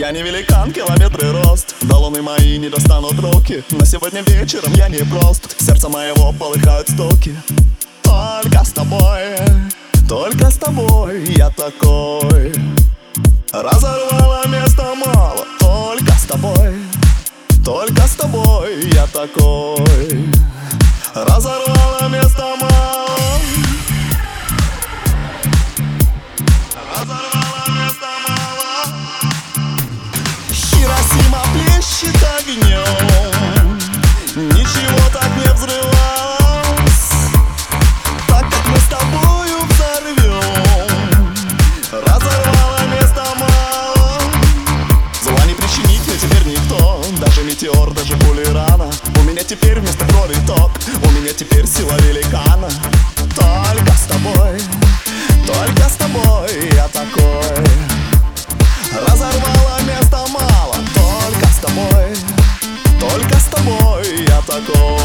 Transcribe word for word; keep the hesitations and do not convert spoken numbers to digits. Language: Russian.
Я не великан, километры рост, до луны мои не достанут руки. Но сегодня вечером я не прост, сердце моего полыхают стуки. Только с тобой, только с тобой я такой. Разорвала место мало, только с тобой, только с тобой я такой. Разорвала место мало, разорвала место мало. Хиросима плещет огнем, ничего так не взрывалось, так как мы с тобою взорвем. Разорвала место мало. Зла не причинить мне теперь никто, даже метеор, даже пули рана. У меня теперь вместо крови ток, у меня теперь сила великана. Только с тобой, только с тобой я такой. Разорвала место мало, только с тобой, только с тобой я такой.